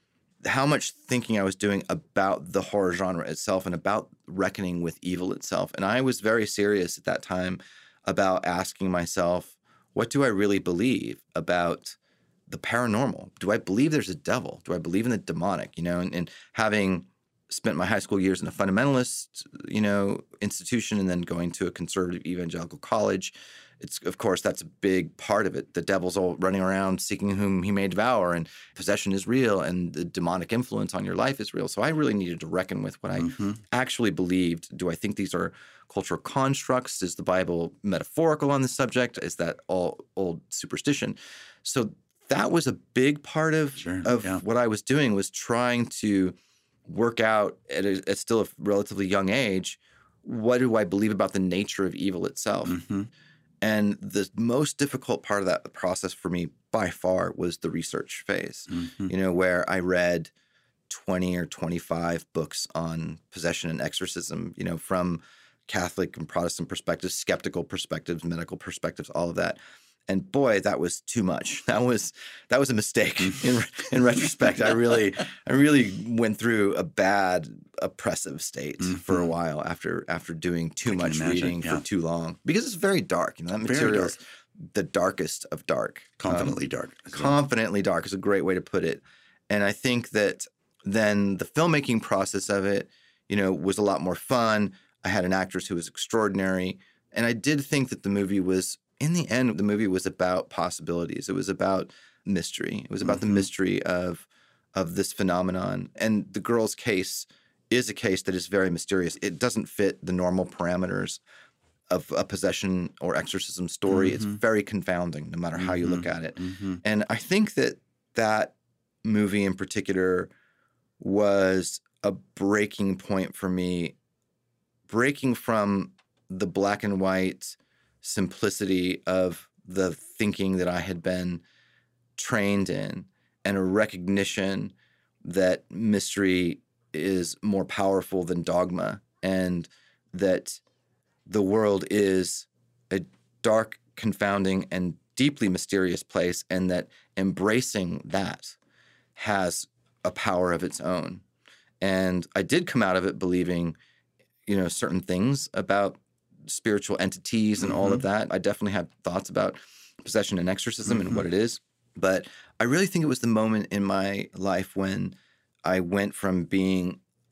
how much thinking I was doing about the horror genre itself and about reckoning with evil itself. And I was very serious at that time about asking myself, what do I really believe about the paranormal? Do I believe there's a devil? Do I believe in the demonic? You know, and, and having spent my high school years in a fundamentalist, you know, institution and then going to a conservative evangelical college, it's of course that's a big part of it. The devil's all running around seeking whom he may devour, and possession is real, and the demonic influence on your life is real. So I really needed to reckon with what I Mhm. actually believed. Do I think these are cultural constructs? Is the Bible metaphorical on this subject? Is that all old superstition? So that was a big part of Sure, of yeah. what I was doing, was trying to work out at, a, at still a relatively young age, what do I believe about the nature of evil itself? Mhm. And the most difficult part of that process for me by far was the research phase, Mhm. you know, where I read twenty or twenty-five books on possession and exorcism, you know, from Catholic and Protestant perspectives, skeptical perspectives, medical perspectives, all of that. And boy, that was too much. That was that was a mistake. In in retrospect, I really I really went through a bad oppressive state for a Mhm. while after after doing too I can much imagine, reading yeah. for too long, because it's very dark. You know, that Very material is the darkest of dark. Um, Confidently dark. as well. confidently dark is a great way to put it. And I think that then the filmmaking process of it, you know, was a lot more fun. I had an actress who was extraordinary. And I did think that the movie was, in the end, the movie was about possibilities. It was about mystery. It was about Mhm. the mystery of of this phenomenon. And the girl's case is a case that is very mysterious. It doesn't fit the normal parameters of a possession or exorcism story. It's Mhm. very confounding, no matter how you look at it. Mhm. And I think that that movie in particular was a breaking point for me, breaking from the black and white simplicity of the thinking that I had been trained in, and a recognition that mystery is more powerful than dogma, and that the world is a dark, confounding, and deeply mysterious place, and that embracing that has a power of its own. And I did come out of it believing, you know, certain things about spiritual entities and all of that. I definitely had thoughts about possession and exorcism Mhm. and what it is. But I really think it was the moment in my life when I went from being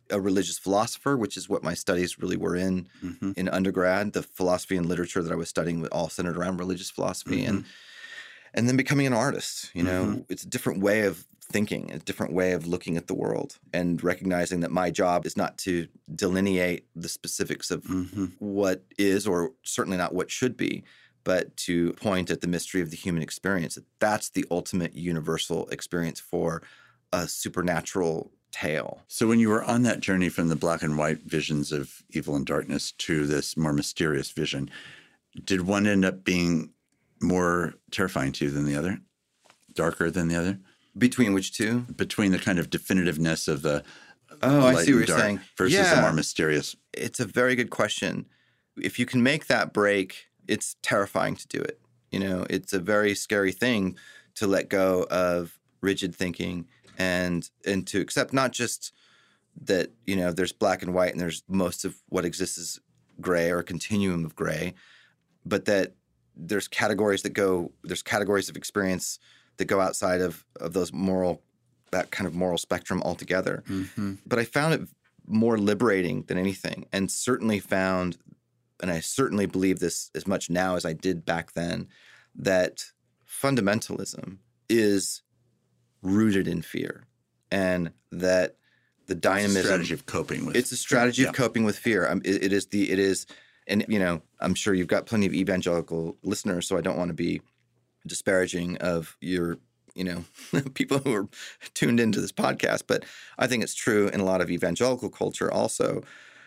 a religious philosopher, which is what my studies really were in Mm-hmm. in undergrad. The philosophy and literature that I was studying all centered around religious philosophy, Mm-hmm. and and then becoming an artist. You know, Mm-hmm. it's a different way of thinking, a different way of looking at the world, and recognizing that my job is not to delineate the specifics of Mm-hmm. what is, or certainly not what should be, but to point at the mystery of the human experience. That that's the ultimate universal experience for a supernatural tale. So when you were on that journey from the black and white visions of evil and darkness to this more mysterious vision, did one end up being more terrifying to you than the other? Darker than the other? Between which two? Between the kind of definitiveness of the Oh, I light see what and you're dark saying. versus Yeah. the more mysterious. It's a very good question. If you can make that break, it's terrifying to do it. You know, it's a very scary thing to let go of rigid thinking and and to accept not just that, you know, there's black and white and there's most of what exists is gray or a continuum of gray, but that there's categories that go, there's categories of experience that go outside of, of those moral, that kind of moral spectrum altogether. Mm-hmm. But I found it more liberating than anything, and certainly found, and I certainly believe this as much now as I did back then, that fundamentalism is rooted in fear, and that the dynamism, It's a strategy of coping with. it's a strategy Yeah. of coping with fear. Um, it, it is the, it is, and you know, I'm sure you've got plenty of evangelical listeners, so I don't want to be disparaging of your, you know, people who are tuned into this podcast, but I think it's true in a lot of evangelical culture also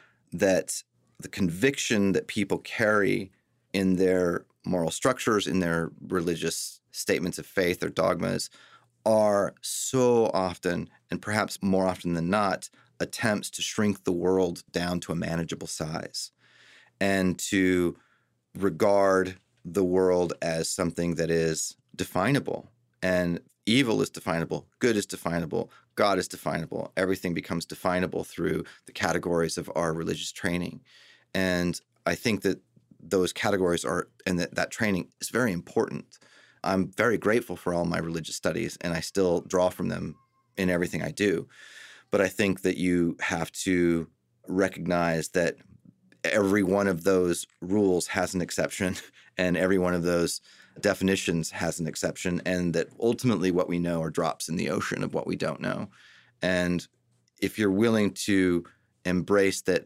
that the conviction that people carry in their moral structures, in their religious statements of faith or dogmas, are so often, and perhaps more often than not, attempts to shrink the world down to a manageable size and to regard the world as something that is definable. And evil is definable, good is definable, God is definable. Everything becomes definable through the categories of our religious training. And I think that those categories are, and that, that training is very important. I'm very grateful for all my religious studies, and I still draw from them in everything I do. But I think that you have to recognize that every one of those rules has an exception, and every one of those definitions has an exception, and that ultimately what we know are drops in the ocean of what we don't know. And if you're willing to embrace that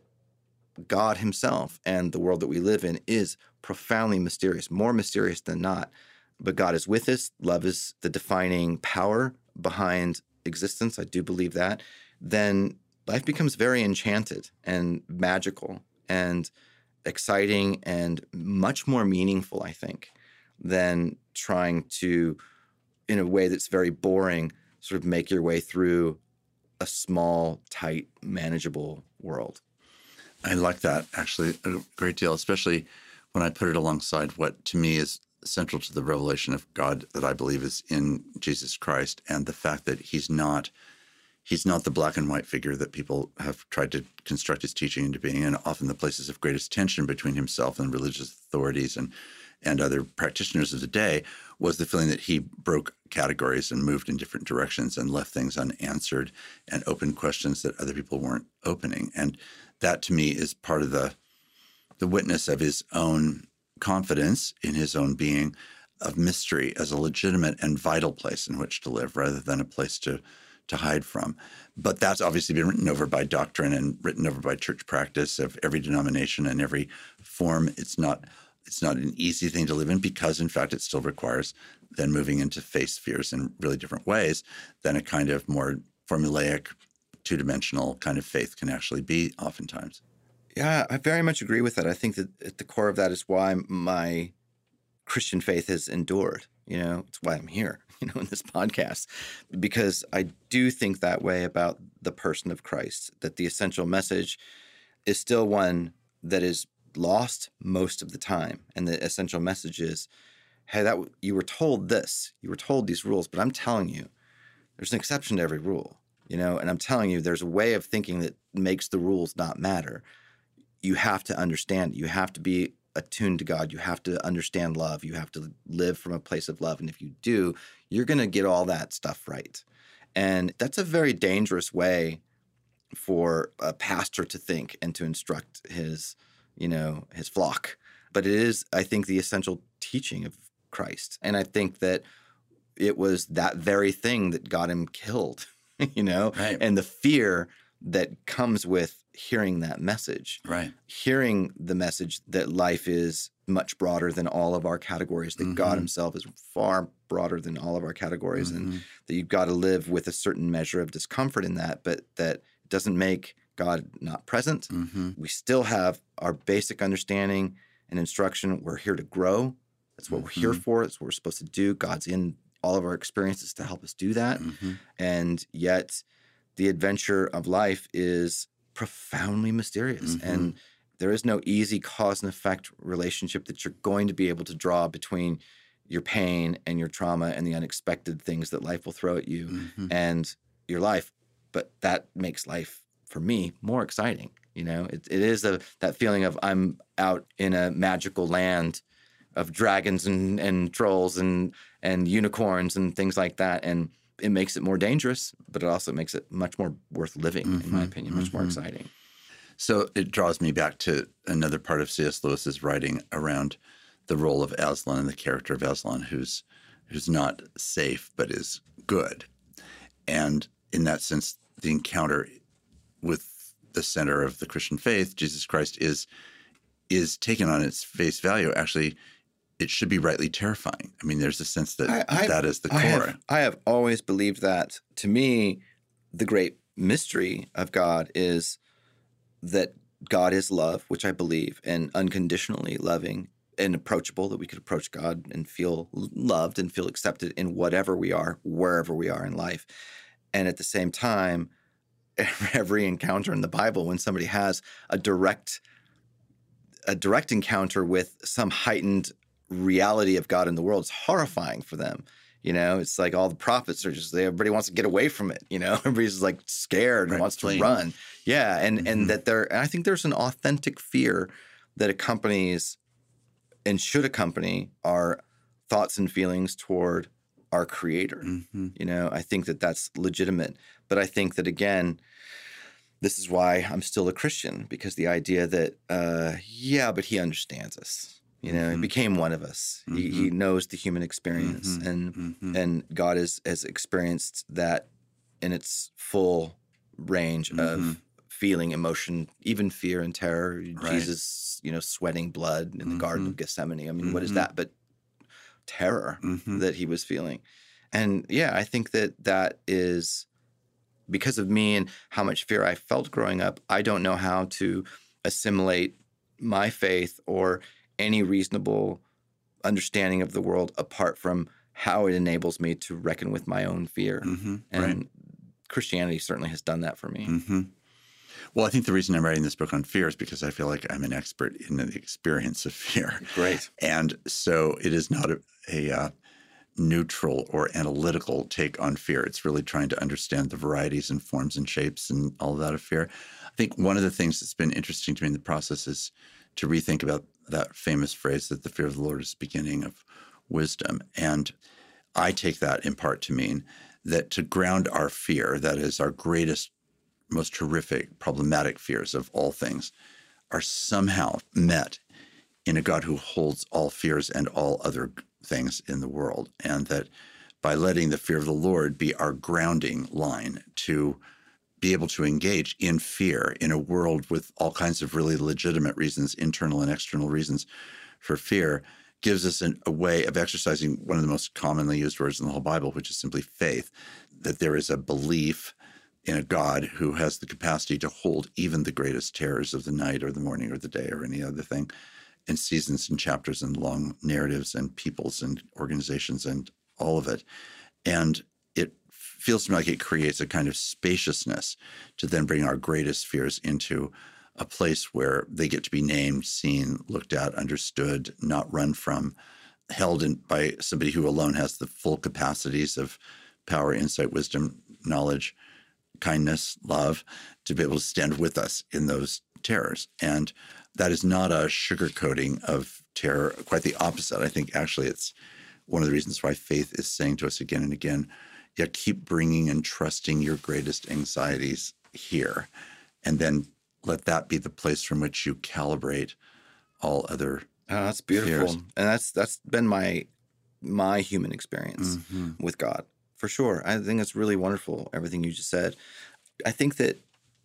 God himself and the world that we live in is profoundly mysterious, more mysterious than not, but God is with us, love is the defining power behind existence, I do believe that, then life becomes very enchanted and magical and exciting and much more meaningful, I think, than trying to, in a way that's very boring, sort of make your way through a small, tight, manageable world. I like that, actually, a great deal, especially when I put it alongside what, to me, is central to the revelation of God that I believe is in Jesus Christ, and the fact that he's not he's not the black and white figure that people have tried to construct his teaching into being, and often the places of greatest tension between himself and religious authorities and and other practitioners of the day was the feeling that he broke categories and moved in different directions and left things unanswered and opened questions that other people weren't opening. And that, to me, is part of the the witness of his own confidence in his own being, of mystery as a legitimate and vital place in which to live rather than a place to to hide from. But that's obviously been written over by doctrine and written over by church practice of every denomination and every form. It's not it's not an easy thing to live in because, in fact, it still requires then moving into faith spheres in really different ways than a kind of more formulaic, two-dimensional kind of faith can actually be oftentimes. Yeah, I very much agree with that. I think that at the core of that is why my Christian faith has endured. You know, it's why I'm here, you know, in this podcast, because I do think that way about the person of Christ, that the essential message is still one that is lost most of the time. And the essential message is, hey, that you were told this, you were told these rules, but I'm telling you, there's an exception to every rule, you know, and I'm telling you, there's a way of thinking that makes the rules not matter. You have to understand, you have to be attuned to God. You have to understand love. You have to live from a place of love. And if you do, you're going to get all that stuff right. And that's a very dangerous way for a pastor to think and to instruct his, you know, his flock. But it is, I think, the essential teaching of Christ. And I think that it was that very thing that got him killed, you know, right. and the fear that comes with hearing that message, right? Hearing the message that life is much broader than all of our categories, that mm-hmm. God himself is far broader than all of our categories, mm-hmm. and that you've got to live with a certain measure of discomfort in that, but that it doesn't make God not present. Mm-hmm. We still have our basic understanding and instruction. We're here to grow. That's what mm-hmm. we're here for. That's what we're supposed to do. God's in all of our experiences to help us do that. Mm-hmm. And yet the adventure of life is profoundly mysterious. Mm-hmm. And there is no easy cause and effect relationship that you're going to be able to draw between your pain and your trauma and the unexpected things that life will throw at you mm-hmm. and your life. But that makes life, for me, more exciting. You know, it, it is a, that feeling of I'm out in a magical land of dragons and, and trolls and, and unicorns and things like that. And it makes it more dangerous, but it also makes it much more worth living, mm-hmm. in my opinion, much mm-hmm. more exciting. So it draws me back to another part of C S. Lewis's writing around the role of Aslan and the character of Aslan, who's who's not safe but is good. And in that sense, the encounter with the center of the Christian faith, Jesus Christ, is is taken on its face value. Actually, it should be rightly terrifying. I mean, there's a sense that I, I, that is the I core. Have, I have always believed that. To me, the great mystery of God is that God is love, which I believe, and unconditionally loving and approachable, that we could approach God and feel loved and feel accepted in whatever we are, wherever we are in life. And at the same time, every encounter in the Bible, when somebody has a direct, a direct encounter with some heightened reality of God in the world, it's horrifying for them. You know, it's like all the prophets are just, everybody wants to get away from it. You know, everybody's like scared and right, wants plain. to run. Yeah. And, mm-hmm. and that there, and I think there's an authentic fear that accompanies and should accompany our thoughts and feelings toward our Creator. Mm-hmm. You know, I think that that's legitimate. But I think that, again, this is why I'm still a Christian, because the idea that, uh, yeah, but he understands us. You know, mm-hmm. he became one of us. Mm-hmm. He, he knows the human experience, mm-hmm. and mm-hmm. and God is, has experienced that in its full range mm-hmm. of feeling, emotion, even fear and terror. Right. Jesus, you know, sweating blood in the mm-hmm. Garden of Gethsemane. I mean, mm-hmm. what is that but terror mm-hmm. that he was feeling? And yeah, I think that that is because of me and how much fear I felt growing up. I don't know how to assimilate my faith or any reasonable understanding of the world apart from how it enables me to reckon with my own fear. Mm-hmm. And right. Christianity certainly has done that for me. Mm-hmm. Well, I think the reason I'm writing this book on fear is because I feel like I'm an expert in the experience of fear. Great. And so it is not a, a uh, neutral or analytical take on fear. It's really trying to understand the varieties and forms and shapes and all of that of fear. I think one of the things that's been interesting to me in the process is to rethink about that famous phrase that the fear of the Lord is the beginning of wisdom. And I take that in part to mean that to ground our fear, that is our greatest, most horrific, problematic fears of all things, are somehow met in a God who holds all fears and all other things in the world. And that by letting the fear of the Lord be our grounding line to be able to engage in fear in a world with all kinds of really legitimate reasons, internal and external reasons for fear, gives us an, a way of exercising one of the most commonly used words in the whole Bible, which is simply faith, that there is a belief in a God who has the capacity to hold even the greatest terrors of the night or the morning or the day or any other thing in seasons and chapters and long narratives and peoples and organizations and all of it. And it feels to me like it creates a kind of spaciousness to then bring our greatest fears into a place where they get to be named, seen, looked at, understood, not run from, held in by somebody who alone has the full capacities of power, insight, wisdom, knowledge, kindness, love, to be able to stand with us in those terrors. And that is not a sugarcoating of terror, quite the opposite. I think actually it's one of the reasons why faith is saying to us again and again, yeah, keep bringing and trusting your greatest anxieties here, and then let that be the place from which you calibrate all other Oh, that's beautiful. fears. And that's that's been my my human experience Mm-hmm. with God, for sure. I think it's really wonderful, everything you just said. I think that,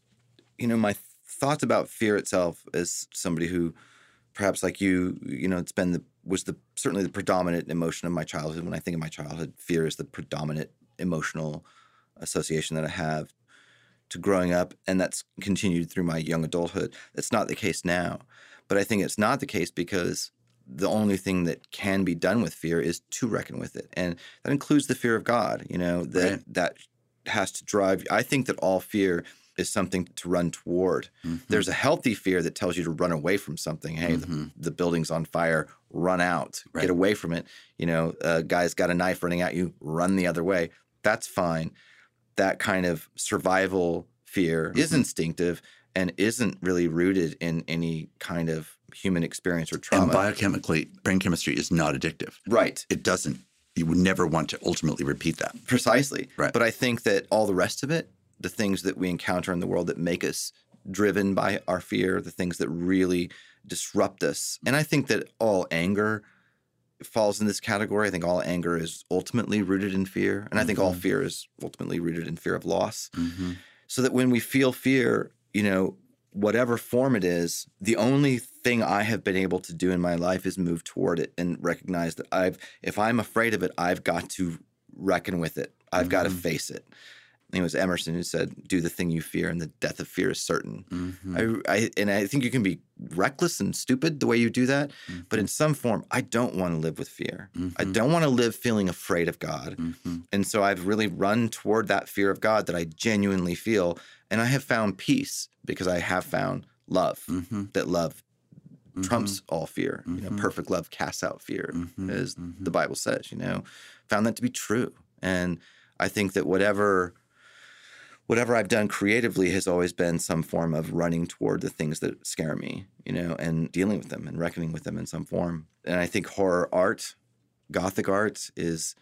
you know, my thoughts about fear itself, as somebody who perhaps like you, you know, it's been the was the certainly the predominant emotion of my childhood. When I think of my childhood, fear is the predominant emotional association that I have to growing up, and that's continued through my young adulthood. That's not the case now. But I think it's not the case because the only thing that can be done with fear is to reckon with it. And that includes the fear of God, you know, that Right. that has to drive. I think that all fear is something to run toward. Mm-hmm. There's a healthy fear that tells you to run away from something. Hey, Mm-hmm. the, the building's on fire, run out, Right. get away from it. You know, a guy's got a knife running at you, run the other way. That's fine. That kind of survival fear is Mhm. instinctive and isn't really rooted in any kind of human experience or And trauma. biochemically, brain chemistry is not addictive. Right. It doesn't. You would never want to ultimately repeat that. Precisely. Right. But I think that all the rest of it, the things that we encounter in the world that make us driven by our fear, the things that really disrupt us. And I think that all anger falls in this category. I think all anger is ultimately rooted in fear. And I think all Mhm. fear is ultimately rooted in fear of loss. Mm-hmm. So that when we feel fear, you know, whatever form it is, the only thing I have been able to do in my life is move toward it and recognize that I've, if I'm afraid of it, I've got to reckon with it. I've got to Mhm. face it. I think it was Emerson who said, "Do the thing you fear, and the death of fear is certain." Mm-hmm. I, I, and I think you can be reckless and stupid the way you do that, but in some form, I don't want to live with fear. I Mhm. don't want to live feeling afraid of God. Mm-hmm. And so I've really run toward that fear of God that I genuinely feel. And I have found peace because I have found love, Mm-hmm. that love trumps all fear. You know, Mhm. perfect love casts out fear, Mhm. as Mhm. the Bible says, you know, found that to be true. And I think that whatever whatever I've done creatively has always been some form of running toward the things that scare me, you know, and dealing with them and reckoning with them in some form. And I think horror art, Gothic art, is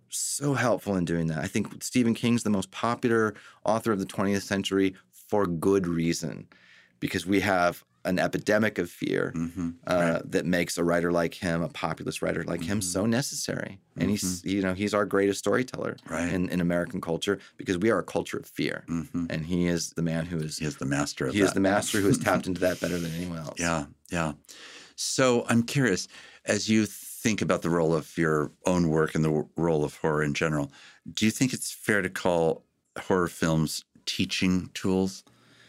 so helpful in doing that. I think Stephen King's the most popular author of the twentieth century for good reason, because we have an epidemic of fear Mm-hmm. uh, Right. that makes a writer like him, a populist writer like him, Mhm. so necessary. And he's, you know, he's our greatest storyteller Right. in, in American culture, because we are a culture of fear. Mm-hmm. And he is the man who is He is the master of he that. is the master who has tapped into that better than anyone else. Yeah, yeah. So I'm curious, as you think about the role of your own work and the w- role of horror in general, do you think it's fair to call horror films teaching tools?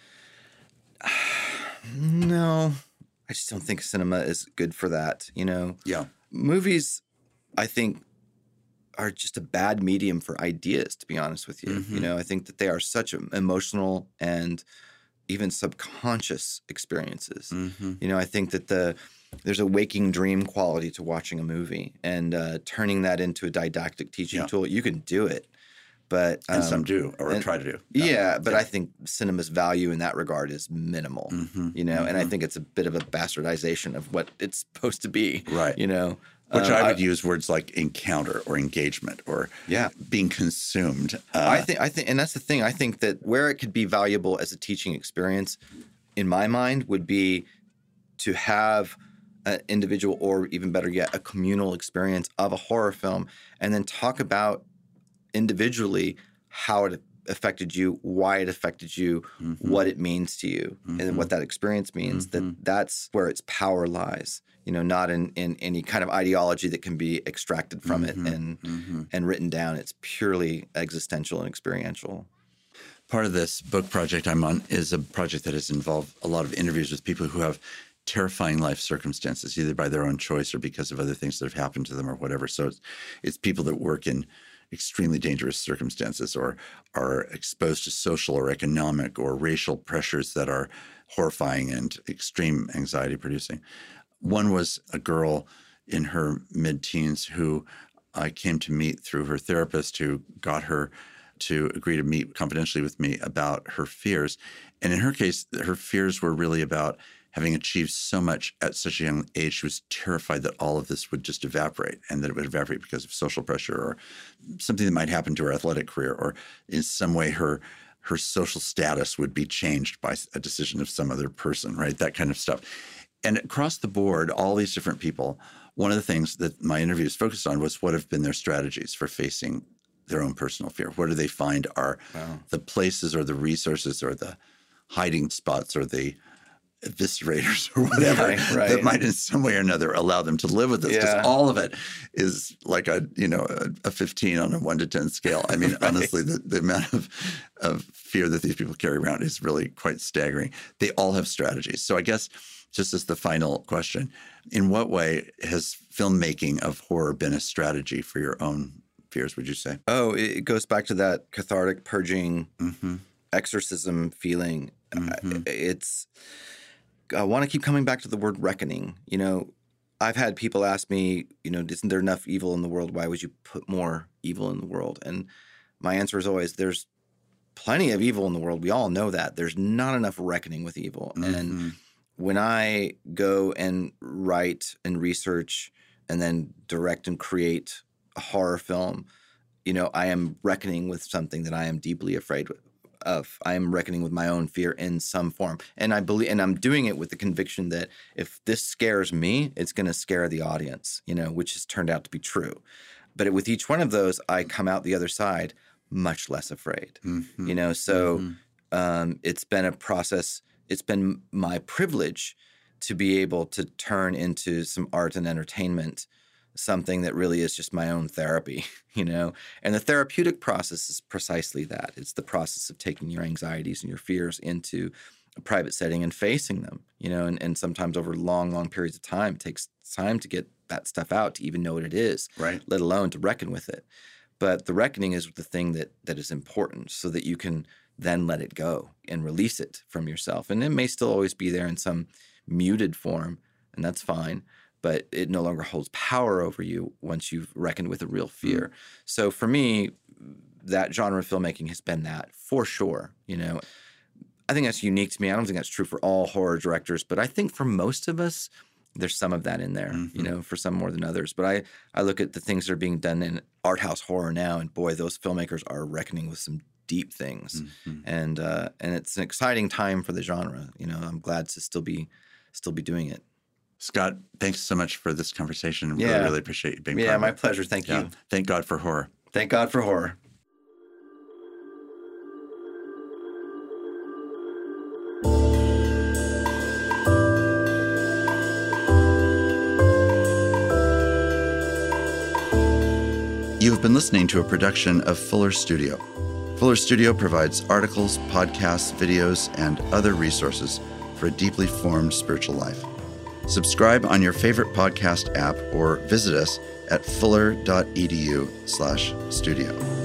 No, I just don't think cinema is good for that. You know, Yeah. movies, I think, are just a bad medium for ideas, to be honest with you. Mhm. You know, I think that they are such emotional and even subconscious experiences. Mm-hmm. You know, I think that the there's a waking dream quality to watching a movie, and uh, turning that into a didactic teaching Yeah. tool. You can do it, but And um, some do, or and- try to do. yeah, but Yeah. I think cinema's value in that regard is minimal. Mm-hmm. You know, and I Mhm. think it's a bit of a bastardization of what it's supposed to be. Right. You know, Which Um, I would use words like encounter or engagement or Yeah. being consumed. Uh, I think I think and that's the thing. I think that where it could be valuable as a teaching experience, in my mind, would be to have an individual, or even better yet, a communal experience of a horror film, and then talk about individually how it affected you, why it affected you, Mhm. what it means to you, and what that experience means. Mhm. That that's where its power lies. You know, not in, in any kind of ideology that can be extracted from Mhm. it and Mhm. and written down. It's purely existential and experiential. Part of this book project I'm on is a project that has involved a lot of interviews with people who have terrifying life circumstances, either by their own choice or because of other things that have happened to them or whatever. So it's, it's people that work in extremely dangerous circumstances or are exposed to social or economic or racial pressures that are horrifying and extreme anxiety producing. One was a girl in her mid-teens who I came to meet through her therapist, who got her to agree to meet confidentially with me about her fears. And in her case, her fears were really about having achieved so much at such a young age. She was terrified that all of this would just evaporate, and that it would evaporate because of social pressure or something that might happen to her athletic career, or in some way her her social status would be changed by a decision of some other person, right? That kind of stuff. And across the board, all these different people, one of the things that my interviews focused on was what have been their strategies for facing their own personal fear. What do they find are wow. the places or the resources or the hiding spots or the eviscerators or whatever right, right. that might in some way or another allow them to live with this, because yeah. all of it is like a, you know, a, a fifteen on a one to ten scale. I mean, right. honestly, the, the amount of, of fear that these people carry around is really quite staggering. They all have strategies. So I guess just as the final question, in what way has filmmaking of horror been a strategy for your own fears, would you say? Oh, it goes back to that cathartic purging mm-hmm. exorcism feeling. Mm-hmm. It's, I want to keep coming back to the word reckoning. You know, I've had people ask me, you know, isn't there enough evil in the world? Why would you put more evil in the world? And my answer is always, there's plenty of evil in the world. We all know that. There's not enough reckoning with evil. Mm-hmm. And when I go and write and research and then direct and create a horror film, you know, I am reckoning with something that I am deeply afraid of. I am reckoning with my own fear in some form. And I believe, and I'm doing it with the conviction that if this scares me, it's going to scare the audience, you know, which has turned out to be true. But with each one of those, I come out the other side much less afraid, mm-hmm. you know, so mm-hmm. um, it's been a process. It's been my privilege to be able to turn into some art and entertainment something that really is just my own therapy, you know? And the therapeutic process is precisely that. It's the process of taking your anxieties and your fears into a private setting and facing them, you know? And, and sometimes over long, long periods of time, it takes time to get that stuff out, to even know what it is, right? Let alone to reckon with it. But the reckoning is the thing that that is important, so that you can then let it go and release it from yourself. And it may still always be there in some muted form, and that's fine. But it no longer holds power over you once you've reckoned with a real fear. Mm. So for me, that genre of filmmaking has been that, for sure. You know, I think that's unique to me. I don't think that's true for all horror directors, but I think for most of us, there's some of that in there, mm-hmm. you know, for some more than others. But I, I look at the things that are being done in art house horror now, and boy, those filmmakers are reckoning with some deep things. Mm-hmm. And uh, and it's an exciting time for the genre. You know, I'm glad to still be still be doing it. Scott, thanks so much for this conversation. Yeah. Really, really appreciate you being yeah, part of it. Yeah, my pleasure. Thank yeah. you. Thank God for horror. Thank God for horror. You have been listening to a production of Fuller Studio. Fuller Studio provides articles, podcasts, videos, and other resources for a deeply formed spiritual life. Subscribe on your favorite podcast app or visit us at fuller dot e d u slash studio.